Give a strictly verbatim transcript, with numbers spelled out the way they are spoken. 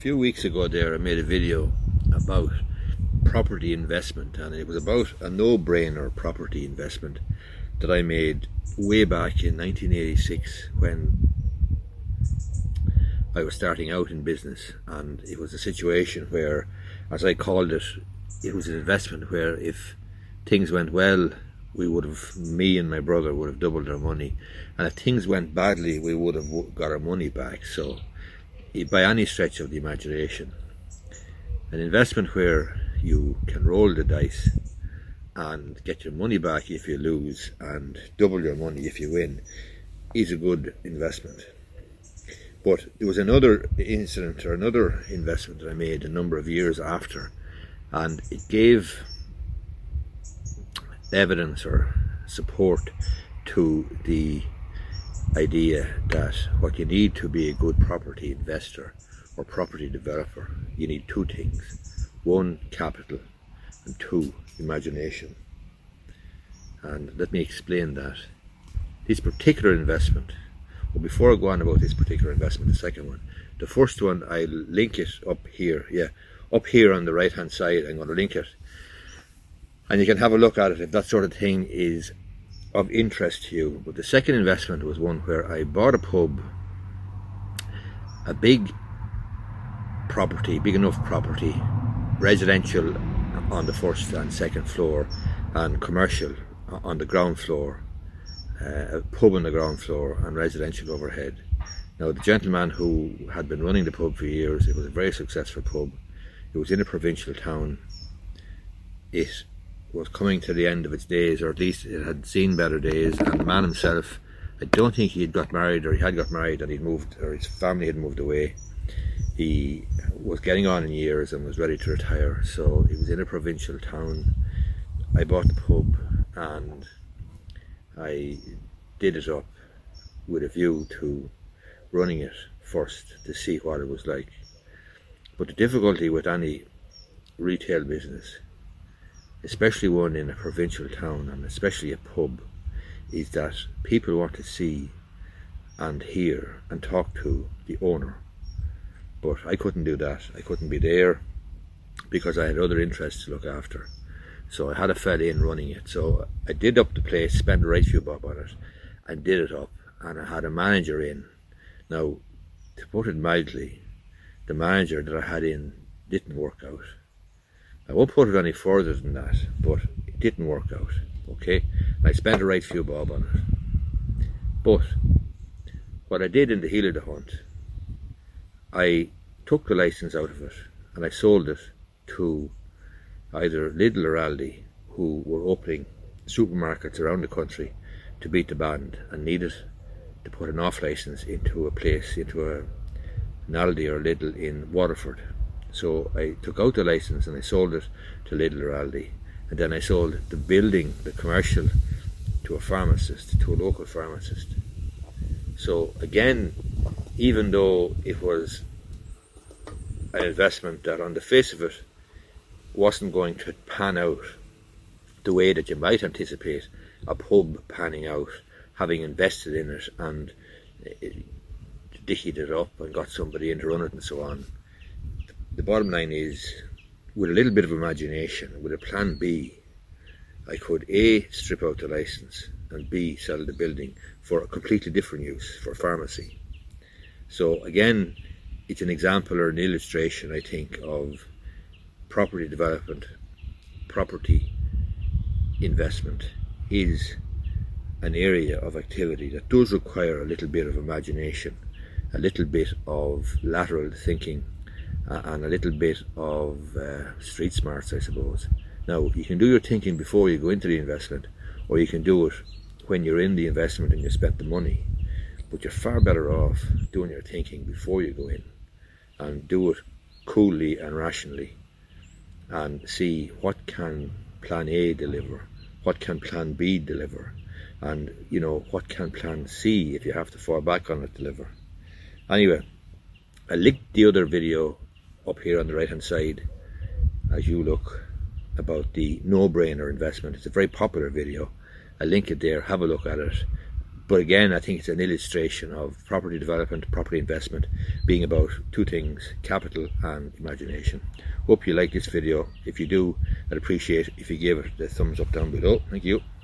A few weeks ago there I made a video about property investment, and it was about a no-brainer property investment that I made way back in nineteen eighty-six when I was starting out in business. And it was a situation where, as I called it, it was an investment where if things went well, we would have, me and my brother would have doubled our money, and if things went badly, we would have got our money back. So by any stretch of the imagination, an investment where you can roll the dice and get your money back if you lose and double your money if you win is a good investment. But there was another incident or another investment that I made a number of years after, and it gave evidence or support to the idea that what you need to be a good property investor or property developer, you need two things: one, capital, and two, imagination. And let me explain that. This particular investment, well, before I go on about this particular investment, the second one, the first one, I'll link it up here, yeah, up here on the right hand side. I'm going to link it, and you can have a look at it if that sort of thing is of interest to you. But the second investment was one where I bought a pub, a big property, big enough property, residential on the first and second floor and commercial on the ground floor, uh, a pub on the ground floor and residential overhead. Now, the gentleman who had been running the pub for years, it was a very successful pub. It was in a provincial town. It was coming to the end of its days, or at least it had seen better days, and the man himself, I don't think he had got married, or he had got married and he'd moved, or his family had moved away. He was getting on in years and was ready to retire, so he was in a provincial town. I bought the pub and I did it up with a view to running it first to see what it was like. But the difficulty with any retail business, especially one in a provincial town and especially a pub, is that people want to see and hear and talk to the owner. But I couldn't do that. I couldn't be there because I had other interests to look after. So I had a fella in running it. So I did up the place, spent a right few bob on it, and did it up. And I had a manager in. Now, to put it mildly, the manager that I had in didn't work out. I won't put it any further than that, but it didn't work out, okay? And I spent a right few bob on it. But what I did in the heel of the hunt, I took the license out of it and I sold it to either Lidl or Aldi, who were opening supermarkets around the country to beat the band and needed to put an off license into a place, into a, an Aldi or Lidl in Waterford. So I took out the license and I sold it to Lidl or Aldi, and then I sold the building, the commercial, to a pharmacist, to a local pharmacist. So again, even though it was an investment that on the face of it wasn't going to pan out the way that you might anticipate a pub panning out, having invested in it and dickied it up and got somebody in to run it and so on, the bottom line is, with a little bit of imagination, with a plan B, I could A, strip out the license, and B, sell the building for a completely different use, for pharmacy. So again, it's an example or an illustration, I think, of property development, property investment is an area of activity that does require a little bit of imagination, a little bit of lateral thinking, uh, and a little bit of uh, street smarts, I suppose. Now, you can do your thinking before you go into the investment, or you can do it when you're in the investment and you spent the money. But you're far better off doing your thinking before you go in, and do it coolly and rationally, and see what can plan A deliver, what can plan B deliver, and you know, what can plan C, if you have to fall back on it, deliver. Anyway, I linked the other video up here on the right hand side as you look, about the no-brainer investment. It's a very popular video. I'll link it there, have a look at it. But again, I think it's an illustration of property development, property investment being about two things: capital and imagination. Hope you like this video. If you do, I'd appreciate if you give it the thumbs up down below. Thank you.